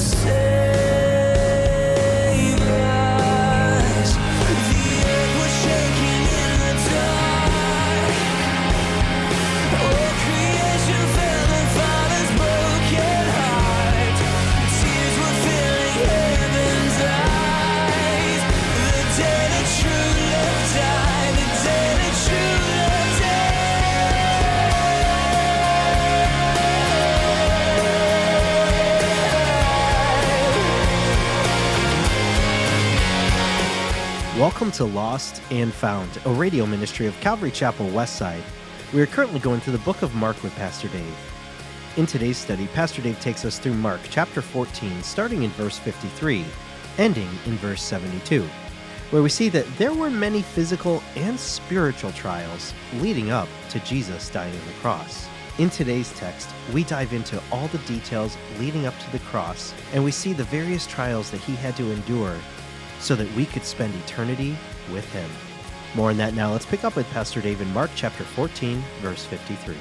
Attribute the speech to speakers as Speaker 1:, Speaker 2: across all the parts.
Speaker 1: Welcome to Lost and Found, a radio ministry of Calvary Chapel Westside. We are currently going through the book of Mark with Pastor Dave. In today's study, Pastor Dave takes us through Mark chapter 14, starting in verse 53, ending in verse 72, where we see that there were many physical and spiritual trials leading up to Jesus dying on the cross. In today's text, we dive into all the details leading up to the cross, and we see the various trials that he had to endure so that we could spend eternity with him. More on that now. Let's pick up with Pastor Dave in Mark chapter 14, verse 53.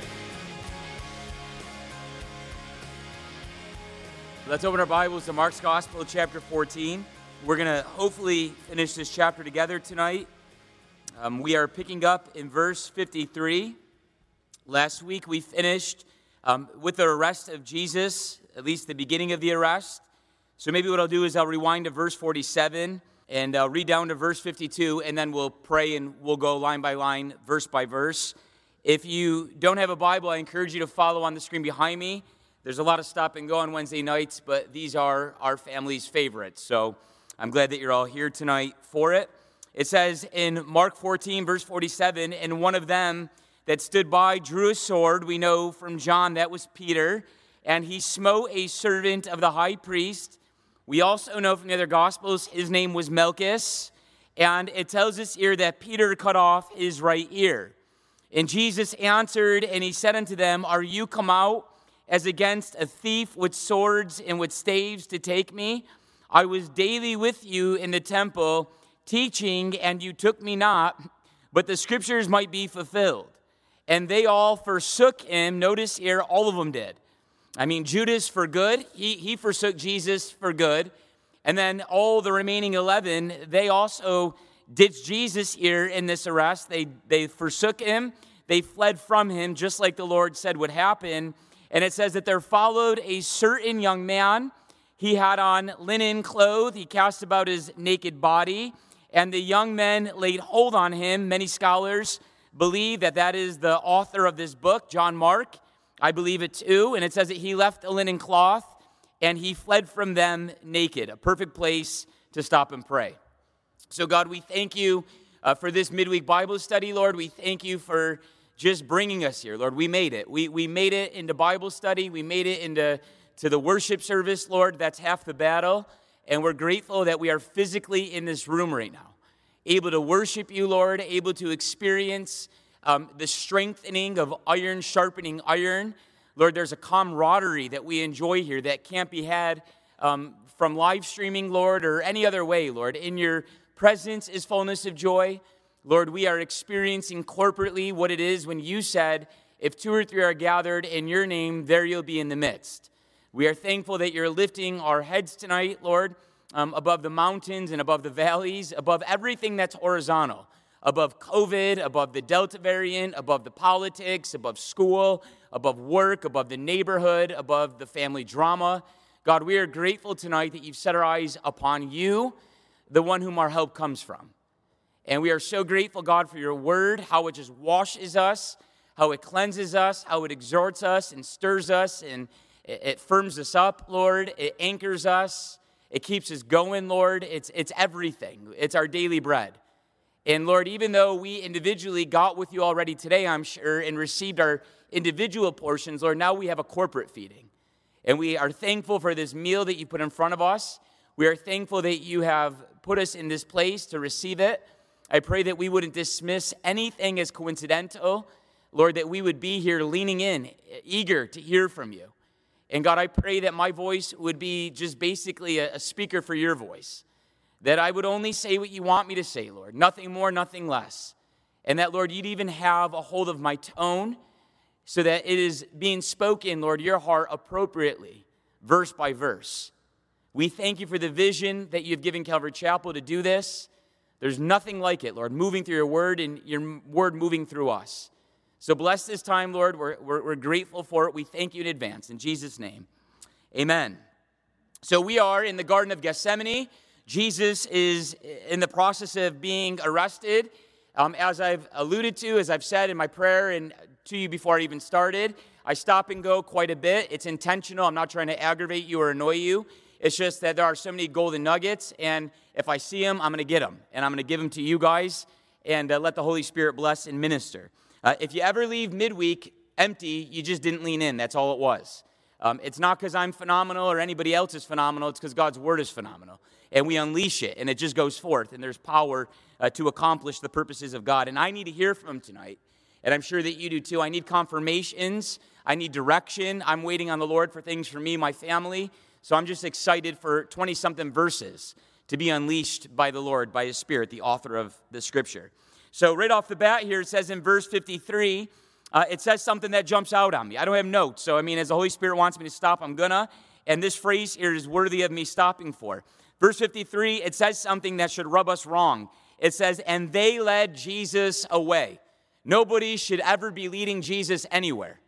Speaker 2: Let's open our Bibles to Mark's Gospel, chapter 14. We're going to hopefully finish this chapter together tonight. We are picking up in verse 53. Last week we finished with the arrest of Jesus, at least the beginning of the arrest. So maybe what I'll do is I'll rewind to verse 47 and I'll read down to verse 52, and then we'll pray and we'll go line by line, verse by verse. If you don't have a Bible, I encourage you to follow on the screen behind me. There's a lot of stop and go on Wednesday nights, but these are our family's favorites. So I'm glad that you're all here tonight for it. It says in Mark 14, verse 47, and one of them that stood by drew a sword. We know from John that was Peter, and he smote a servant of the high priest. We also know from the other Gospels his name was Malchus, and it tells us here that Peter cut off his right ear. And Jesus answered, and he said unto them, Are you come out as against a thief with swords and with staves to take me? I was daily with you in the temple teaching, and you took me not, but the scriptures might be fulfilled. And they all forsook him. Notice here, all of them did. I mean, Judas for good, he forsook Jesus for good. And then all the remaining 11, they also ditched Jesus here in this arrest. They forsook him. They fled from him, just like the Lord said would happen. And it says that there followed a certain young man. He had on linen clothes. He cast about his naked body. And the young men laid hold on him. Many scholars believe that that is the author of this book, John Mark. I believe it too. And it says that he left a linen cloth and he fled from them naked. A perfect place to stop and pray. So God, we thank you for this midweek Bible study, Lord. We thank you for just bringing us here, Lord. We made it. We made it into Bible study. We made it into the worship service, Lord. That's half the battle. And we're grateful that we are physically in this room right now, able to worship you, Lord, able to experience the strengthening of iron sharpening iron. Lord, there's a camaraderie that we enjoy here that can't be had from live streaming, Lord, or any other way, Lord. In your presence is fullness of joy. Lord, we are experiencing corporately what it is when you said, if 2 or 3 are gathered in your name, there you'll be in the midst. We are thankful that you're lifting our heads tonight, Lord, above the mountains and above the valleys, above everything that's horizontal. Above COVID, above the Delta variant, above the politics, above school, above work, above the neighborhood, above the family drama. God, we are grateful tonight that you've set our eyes upon you, the one whom our help comes from. And we are so grateful, God, for your word, how it just washes us, how it cleanses us, how it exhorts us and stirs us, and it firms us up, Lord. It anchors us. It keeps us going, Lord. It's everything. It's our daily bread. And Lord, even though we individually got with you already today, I'm sure, and received our individual portions, Lord, now we have a corporate feeding. And we are thankful for this meal that you put in front of us. We are thankful that you have put us in this place to receive it. I pray that we wouldn't dismiss anything as coincidental. Lord, that we would be here leaning in, eager to hear from you. And God, I pray that my voice would be just basically a speaker for your voice. That I would only say what you want me to say, Lord. Nothing more, nothing less. And that, Lord, you'd even have a hold of my tone so that it is being spoken, Lord, your heart appropriately verse by verse. We thank you for the vision that you've given Calvary Chapel to do this. There's nothing like it, Lord, moving through your word and your word moving through us. So bless this time, Lord. We're grateful for it. We thank you in advance. In Jesus' name, amen. So we are in the Garden of Gethsemane. Jesus is in the process of being arrested. As I've alluded to, as I've said in my prayer and to you before I even started, I stop and go quite a bit. It's intentional. I'm not trying to aggravate you or annoy you. It's just that there are so many golden nuggets, and if I see them, I'm going to get them, and I'm going to give them to you guys, and let the Holy Spirit bless and minister. If you ever leave midweek empty, you just didn't lean in. That's all it was. It's not because I'm phenomenal or anybody else is phenomenal. It's because God's word is phenomenal, and we unleash it, and it just goes forth, and there's power to accomplish the purposes of God, and I need to hear from him tonight, and I'm sure that you do too. I need confirmations. I need direction. I'm waiting on the Lord for things for me, my family. So I'm just excited for 20-something verses to be unleashed by the Lord, by his Spirit, the author of the Scripture. So right off the bat here, it says in verse 53, it says something that jumps out on me. I don't have notes, so as the Holy Spirit wants me to stop, I'm gonna. And this phrase here is worthy of me stopping for. Verse 53, it says something that should rub us wrong. It says, and they led Jesus away. Nobody should ever be leading Jesus anywhere.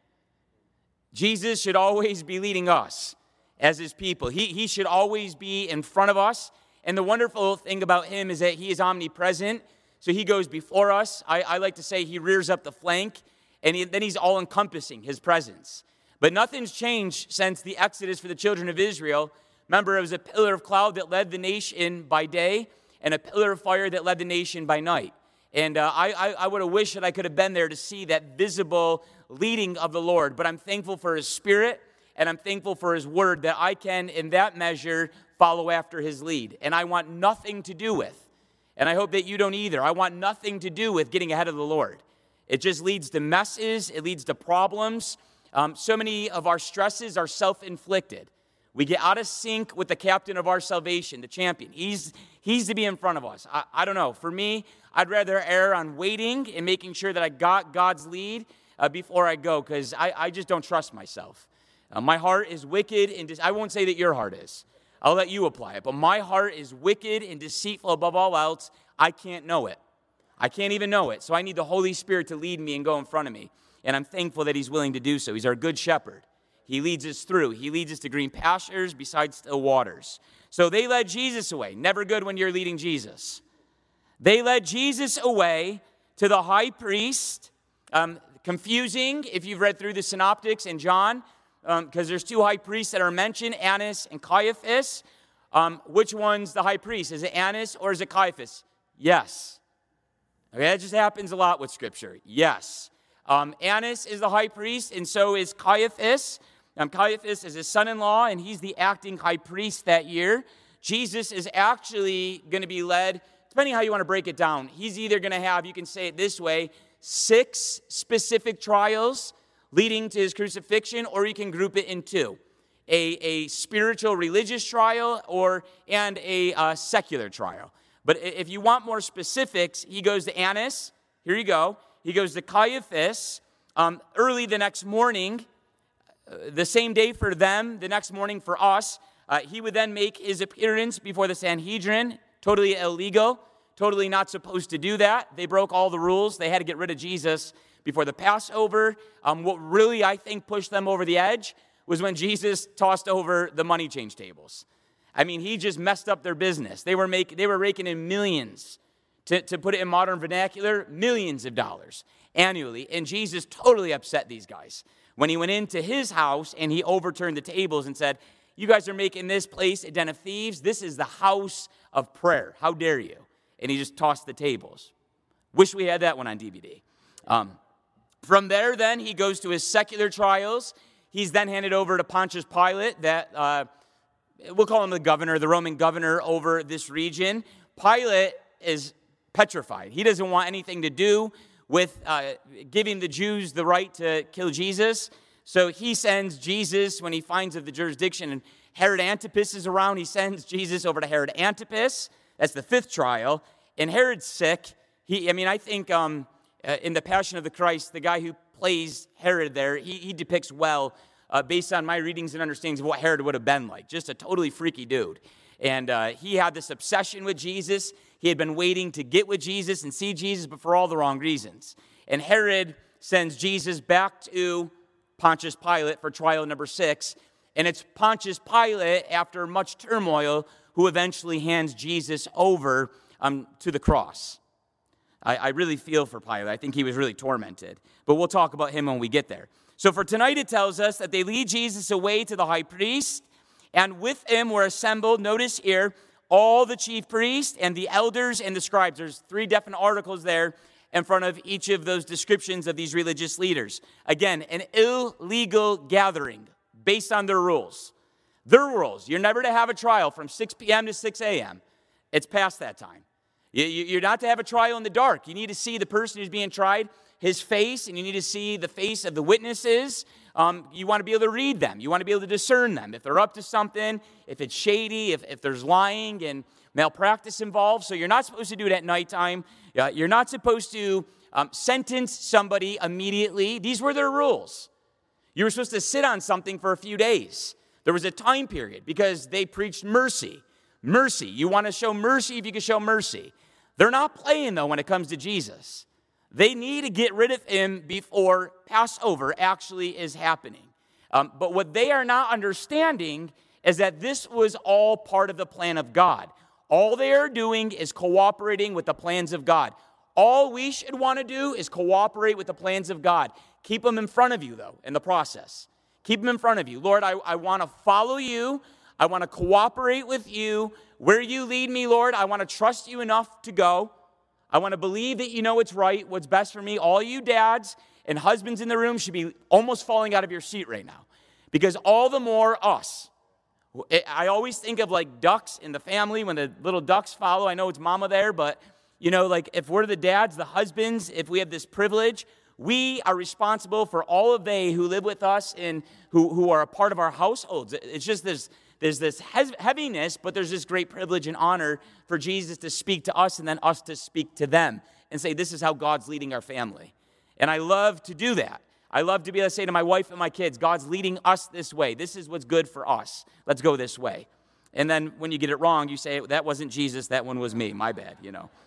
Speaker 2: Jesus should always be leading us as his people. He should always be in front of us. And the wonderful thing about him is that he is omnipresent. So he goes before us. I like to say he rears up the flank, and then he's all-encompassing, his presence. But nothing's changed since the Exodus for the children of Israel. Remember, it was a pillar of cloud that led the nation by day, and a pillar of fire that led the nation by night. And I would have wished that I could have been there to see that visible leading of the Lord. But I'm thankful for his Spirit, and I'm thankful for his word that I can, in that measure, follow after his lead. And I want nothing to do with, and I hope that you don't either, I want nothing to do with getting ahead of the Lord. It just leads to messes. It leads to problems. So many of our stresses are self-inflicted. We get out of sync with the captain of our salvation, the champion. He's to be in front of us. I don't know. For me, I'd rather err on waiting and making sure that I got God's lead before I go, because I just don't trust myself. My heart is wicked, and I won't say that your heart is. I'll let you apply it. But my heart is wicked and deceitful above all else. I can't know it. I can't even know it. So I need the Holy Spirit to lead me and go in front of me. And I'm thankful that he's willing to do so. He's our good shepherd. He leads us through. He leads us to green pastures beside still waters. So they led Jesus away. Never good when you're leading Jesus. They led Jesus away to the high priest. Confusing if you've read through the synoptics in John, because there's two high priests that are mentioned, Annas and Caiaphas. Which one's the high priest? Is it Annas or is it Caiaphas? Yes. Okay, that just happens a lot with Scripture. Yes. Annas is the high priest, and so is Caiaphas. Caiaphas is his son-in-law, and he's the acting high priest that year. Jesus is actually going to be led, depending how you want to break it down, he's either going to have, you can say it this way, 6 specific trials leading to his crucifixion, or you can group it in 2. A spiritual religious trial and a secular trial. But if you want more specifics, he goes to Annas. Here you go. He goes to Caiaphas early the next morning, the same day for them, the next morning for us. He would then make his appearance before the Sanhedrin, totally illegal, totally not supposed to do that. They broke all the rules. They had to get rid of Jesus before the Passover. What really, I think, pushed them over the edge was when Jesus tossed over the money change tables. He just messed up their business. They were raking in millions, to put it in modern vernacular, millions of dollars annually. And Jesus totally upset these guys when he went into his house and he overturned the tables and said, you guys are making this place a den of thieves. This is the house of prayer. How dare you? And he just tossed the tables. Wish we had that one on DVD. From there, then, he goes to his secular trials. He's then handed over to Pontius Pilate, that we'll call him the governor, the Roman governor over this region. Pilate is petrified. He doesn't want anything to do with giving the Jews the right to kill Jesus. So he sends Jesus, when he finds of the jurisdiction, and Herod Antipas is around, he sends Jesus over to Herod Antipas. That's the 5th trial. And Herod's sick. I think in The Passion of the Christ, the guy who plays Herod there, he depicts well based on my readings and understandings of what Herod would have been like. Just a totally freaky dude. And he had this obsession with Jesus. He had been waiting to get with Jesus and see Jesus, but for all the wrong reasons. And Herod sends Jesus back to Pontius Pilate for trial number 6. And it's Pontius Pilate, after much turmoil, who eventually hands Jesus over to the cross. I really feel for Pilate. I think he was really tormented. But we'll talk about him when we get there. So for tonight, it tells us that they lead Jesus away to the high priest, and with him were assembled, notice here, all the chief priests and the elders and the scribes. There's 3 definite articles there in front of each of those descriptions of these religious leaders. Again, an illegal gathering based on their rules. Their rules. You're never to have a trial from 6 p.m. to 6 a.m. It's past that time. You're not to have a trial in the dark. You need to see the person who's being tried, his face, and you need to see the face of the witnesses. You want to be able to read them. You want to be able to discern them. If they're up to something, if it's shady, if there's lying and malpractice involved. So you're not supposed to do it at nighttime. You're not supposed to sentence somebody immediately. These were their rules. You were supposed to sit on something for a few days. There was a time period because they preached mercy. Mercy. You want to show mercy if you can show mercy. They're not playing, though, when it comes to Jesus. They need to get rid of him before Passover actually is happening. But what they are not understanding is that this was all part of the plan of God. All they are doing is cooperating with the plans of God. All we should want to do is cooperate with the plans of God. Keep them in front of you, though, in the process. Keep them in front of you. Lord, I want to follow you. I want to cooperate with you. Where you lead me, Lord, I want to trust you enough to go. I want to believe that you know what's right, what's best for me. All you dads and husbands in the room should be almost falling out of your seat right now. Because all the more us. I always think of like ducks in the family when the little ducks follow. I know it's mama there, but you know, like if we're the dads, the husbands, if we have this privilege, we are responsible for all of they who live with us and who are a part of our households. It's just there's this heaviness, but there's this great privilege and honor for Jesus to speak to us and then us to speak to them and say, this is how God's leading our family. And I love to do that. I love to be able to say to my wife and my kids, God's leading us this way. This is what's good for us. Let's go this way. And then when you get it wrong, you say, that wasn't Jesus, that one was me. My bad, you know.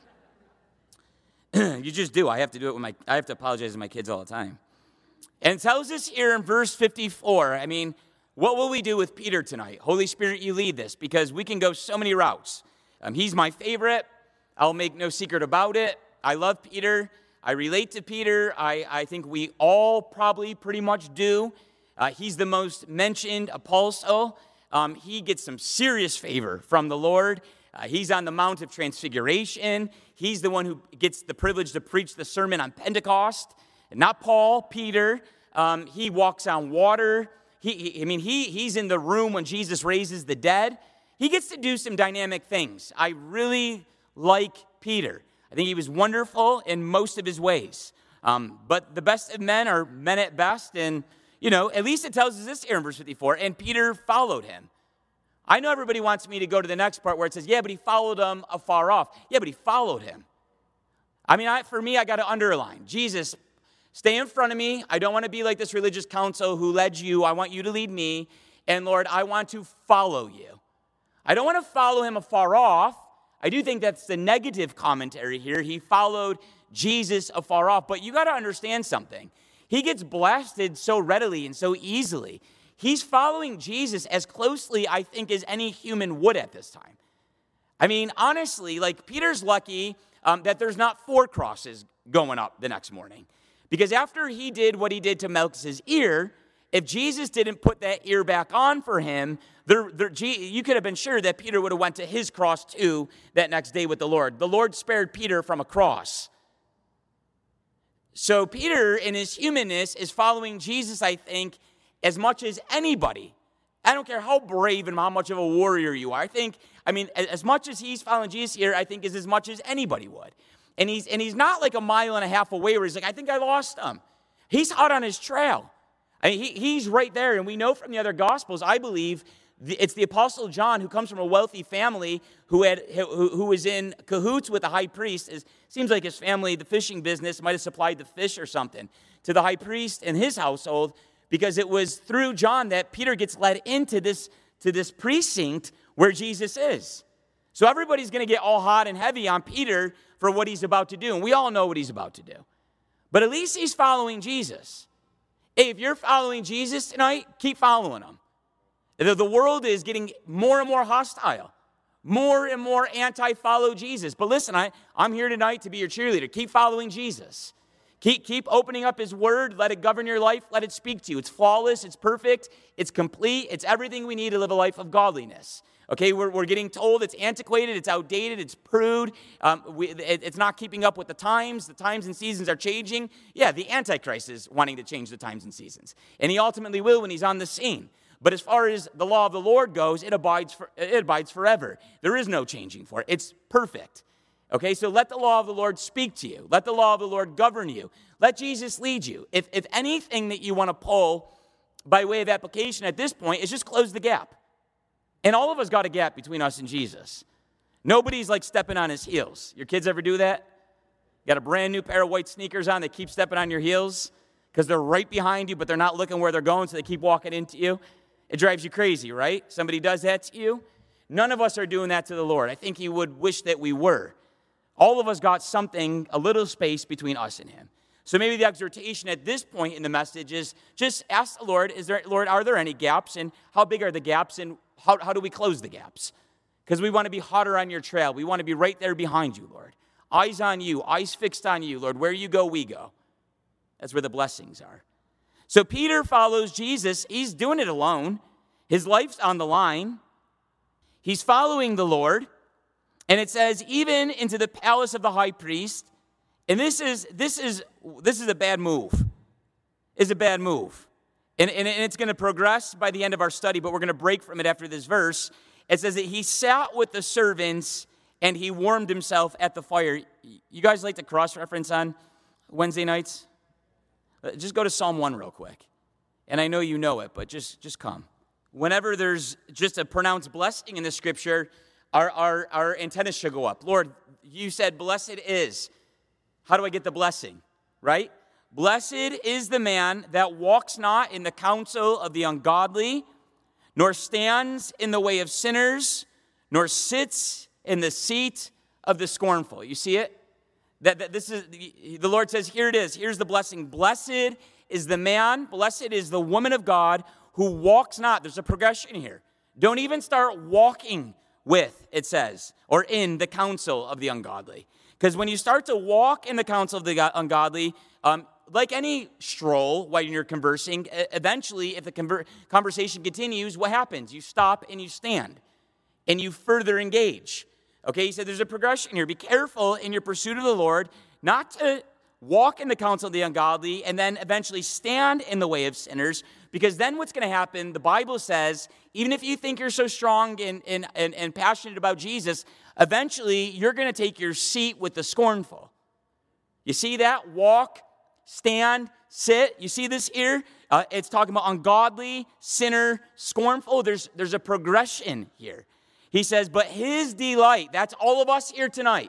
Speaker 2: You just do. I have to do it I have to apologize to my kids all the time. And it tells us here in verse 54, I mean, what will we do with Peter tonight? Holy Spirit, you lead this, because we can go so many routes. He's my favorite. I'll make no secret about it. I love Peter. I relate to Peter. I think we all probably pretty much do. He's the most mentioned apostle. He gets some serious favor from the Lord. He's on the Mount of Transfiguration. He's the one who gets the privilege to preach the sermon on Pentecost. Not Paul, Peter. He walks on water. He's in the room when Jesus raises the dead. He gets to do some dynamic things. I really like Peter. I think he was wonderful in most of his ways. But the best of men are men at best. And, you know, at least it tells us this here in verse 54. And Peter followed him. I know everybody wants me to go to the next part where it says, yeah, but he followed him afar off. Yeah, but he followed him. I mean, for me, I got to underline. Jesus, stay in front of me. I don't want to be like this religious council who led you. I want you to lead me. And Lord, I want to follow you. I don't want to follow him afar off. I do think that's the negative commentary here. He followed Jesus afar off. But you got to understand something. He gets blasted so readily and so easily. He's following Jesus as closely, I think, as any human would at this time. I mean, honestly, like Peter's lucky that there's not 4 crosses going up the next morning. Because after he did what he did to Malchus's ear, if Jesus didn't put that ear back on for him, you could have been sure that Peter would have went to his cross too that next day with the Lord. The Lord spared Peter from a cross. So Peter, in his humanness, is following Jesus, I think, as much as anybody. I don't care how brave and how much of a warrior you are. As much as he's following Jesus here, I think is as much as anybody would. And he's not like a mile and a half away where he's like, I think I lost him. He's hot on his trail. I mean, he's right there. And we know from the other Gospels, I believe, it's the Apostle John, who comes from a wealthy family, who was in cahoots with the high priest. It seems like his family, the fishing business, might have supplied the fish or something to the high priest and his household, because it was through John that Peter gets led into this precinct where Jesus is. So everybody's going to get all hot and heavy on Peter for what he's about to do, and we all know what he's about to do. But at least he's following Jesus. Hey, if you're following Jesus tonight, keep following him. The world is getting more and more hostile, more and more anti-follow Jesus. But listen, I'm here tonight to be your cheerleader. Keep following Jesus. Keep opening up his word. Let it govern your life. Let it speak to you. It's flawless. It's perfect. It's complete. It's everything we need to live a life of godliness. Okay, we're getting told it's antiquated, it's outdated, it's prude, it's not keeping up with the times and seasons are changing. Yeah, the Antichrist is wanting to change the times and seasons, and he ultimately will when he's on the scene. But as far as the law of the Lord goes, it abides forever. There is no changing for it. It's perfect. Okay, so let the law of the Lord speak to you. Let the law of the Lord govern you. Let Jesus lead you. If anything that you want to pull by way of application at this point is just close the gap. And all of us got a gap between us and Jesus. Nobody's like stepping on his heels. Your kids ever do that? You got a brand new pair of white sneakers on, they keep stepping on your heels because they're right behind you, but they're not looking where they're going, so they keep walking into you. It drives you crazy, right? Somebody does that to you. None of us are doing that to the Lord. I think he would wish that we were. All of us got something, a little space between us and him. So maybe the exhortation at this point in the message is just ask the Lord, Lord, are there any gaps? And how big are the gaps? And how do we close the gaps? Because we want to be hotter on your trail. We want to be right there behind you, Lord. Eyes on you, eyes fixed on you, Lord. Where you go, we go. That's where the blessings are. So Peter follows Jesus. He's doing it alone. His life's on the line. He's following the Lord. And it says, even into the palace of the high priest. And this is a bad move. It's a bad move. And it's going to progress by the end of our study, but we're going to break from it after this verse. It says that he sat with the servants and he warmed himself at the fire. You guys like to cross-reference on Wednesday nights? Just go to Psalm 1 real quick. And I know you know it, but just come. Whenever there's just a pronounced blessing in the scripture, our antennas should go up. Lord, you said, blessed is. How do I get the blessing? Right? Blessed is the man that walks not in the counsel of the ungodly, nor stands in the way of sinners, nor sits in the seat of the scornful. You see it? That this is the Lord says, here it is. Here's the blessing. Blessed is the man, blessed is the woman of God who walks not. There's a progression here. Don't even start walking with, it says, or in the counsel of the ungodly. Because when you start to walk in the counsel of the ungodly, like any stroll while you're conversing, eventually, if the conversation continues, what happens? You stop and you stand, and you further engage. Okay, he said there's a progression here. Be careful in your pursuit of the Lord not to walk in the counsel of the ungodly and then eventually stand in the way of sinners, because then what's going to happen, the Bible says, even if you think you're so strong and passionate about Jesus, eventually you're going to take your seat with the scornful. You see that? Walk, stand, sit. You see this here? It's talking about ungodly, sinner, scornful. There's a progression here. He says, but his delight, that's all of us here tonight.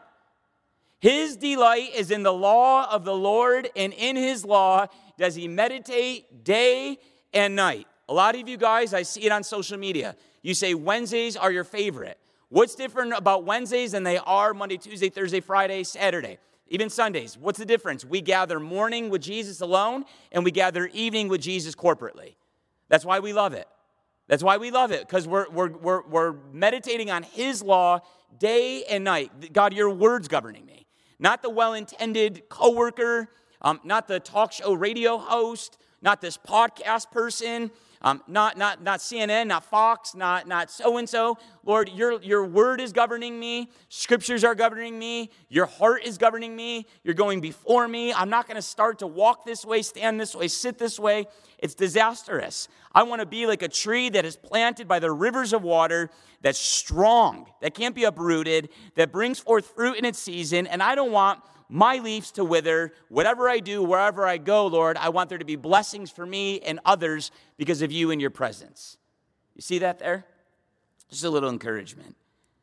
Speaker 2: His delight is in the law of the Lord, and in his law does he meditate day and night. A lot of you guys, I see it on social media. You say Wednesdays are your favorite. What's different about Wednesdays than they are Monday, Tuesday, Thursday, Friday, Saturday, even Sundays? What's the difference? We gather morning with Jesus alone, and we gather evening with Jesus corporately. That's why we love it. That's why we love it, because we're meditating on his law day and night. God, your word's governing me. Not the well-intended coworker, not the talk show radio host, not this podcast person, not CNN, not Fox, not so-and-so. Lord, your word is governing me. Scriptures are governing me. Your heart is governing me. You're going before me. I'm not going to start to walk this way, stand this way, sit this way. It's disastrous. I want to be like a tree that is planted by the rivers of water, that's strong, that can't be uprooted, that brings forth fruit in its season, and I don't want my leaves to wither. Whatever I do, wherever I go, Lord, I want there to be blessings for me and others because of you and your presence. You see that there? Just a little encouragement.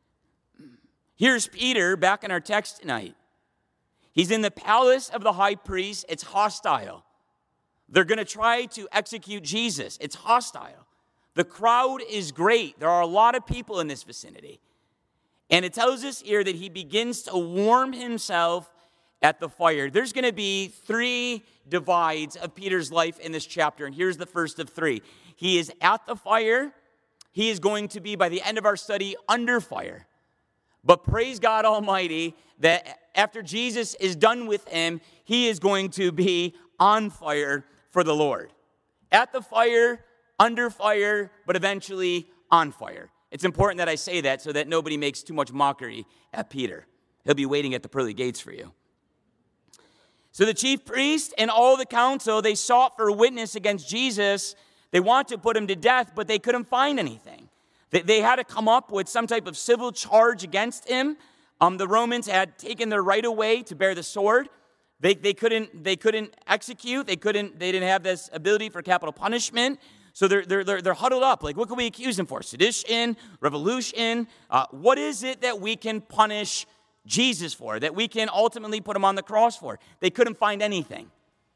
Speaker 2: Here's Peter back in our text tonight. He's in the palace of the high priest. It's hostile. They're going to try to execute Jesus. It's hostile. The crowd is great. There are a lot of people in this vicinity. And it tells us here that he begins to warm himself at the fire. There's going to be 3 divides of Peter's life in this chapter, and here's the first of 3. He is at the fire. He is going to be, by the end of our study, under fire. But praise God Almighty that after Jesus is done with him, he is going to be on fire for the Lord. At the fire, under fire, but eventually on fire. It's important that I say that so that nobody makes too much mockery at Peter. He'll be waiting at the pearly gates for you. So the chief priest and all the council, they sought for a witness against Jesus. They wanted to put him to death, but they couldn't find anything. They had to come up with some type of civil charge against him. The Romans had taken their right away to bear the sword. They couldn't execute. They didn't have this ability for capital punishment. So they're huddled up. Like, what can we accuse him for? Sedition, revolution. What is it that we can punish Jesus for? That we can ultimately put him on the cross for? They couldn't find anything.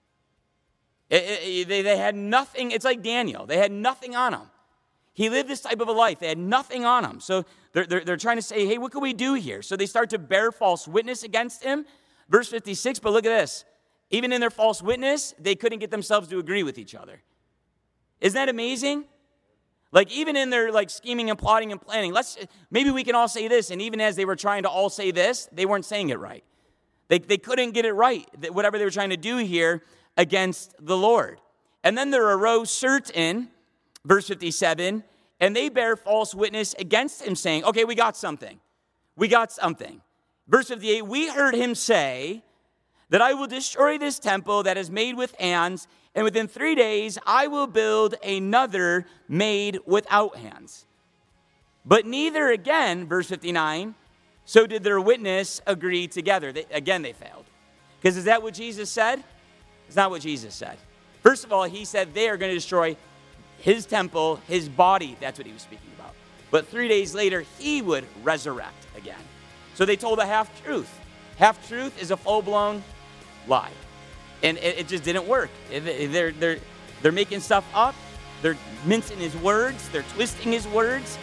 Speaker 2: They had nothing. It's like Daniel. They had nothing on him. He lived this type of a life. They had nothing on him. So they're trying to say, hey, what can we do here? So they start to bear false witness against him. Verse 56, but look at this. Even in their false witness, they couldn't get themselves to agree with each other. Isn't that amazing? Like, even in their scheming and plotting and planning, maybe we can all say this, and even as they were trying to all say this, they weren't saying it right. They couldn't get it right, whatever they were trying to do here against the Lord. And then there arose certain, verse 57, and they bear false witness against him, saying, okay, we got something. We got something. Verse 58, we heard him say that I will destroy this temple that is made with hands, and within 3 days I will build another made without hands. But neither again, verse 59, so did their witness agree together. They failed. Because is that what Jesus said? It's not what Jesus said. First of all, he said they are going to destroy his temple, his body. That's what he was speaking about. But 3 days later, he would resurrect again. So they told a half-truth. Half-truth is a full-blown lie. And it just didn't work. They're making stuff up. They're mincing his words. They're twisting his words.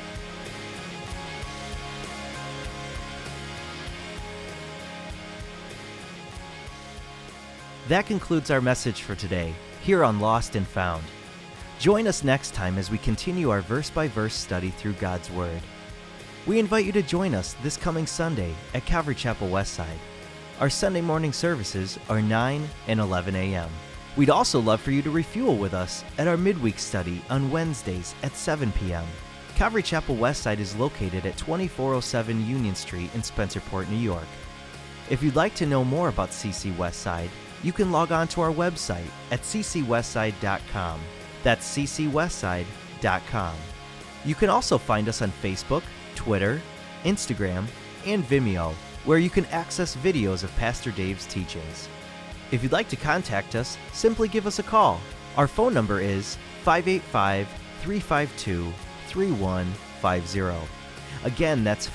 Speaker 1: That concludes our message for today, here on Lost and Found. Join us next time as we continue our verse-by-verse study through God's Word. We invite you to join us this coming Sunday at Calvary Chapel Westside. Our Sunday morning services are 9 and 11 a.m. We'd also love for you to refuel with us at our midweek study on Wednesdays at 7 p.m. Calvary Chapel Westside is located at 2407 Union Street in Spencerport, New York. If you'd like to know more about CC Westside, you can log on to our website at ccwestside.com. That's ccwestside.com. You can also find us on Facebook, Twitter, Instagram, and Vimeo, where you can access videos of Pastor Dave's teachings. If you'd like to contact us, simply give us a call. Our phone number is 585-352-3150. Again, that's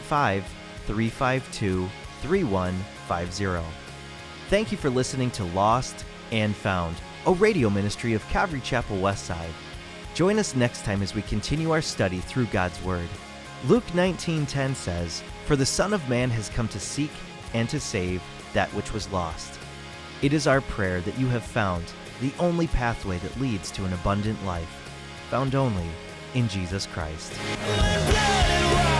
Speaker 1: 585-352-3150. Thank you for listening to Lost and Found, a radio ministry of Calvary Chapel Westside. Join us next time as we continue our study through God's Word. Luke 19:10 says, "For the Son of Man has come to seek and to save that which was lost." It is our prayer that you have found the only pathway that leads to an abundant life, found only in Jesus Christ.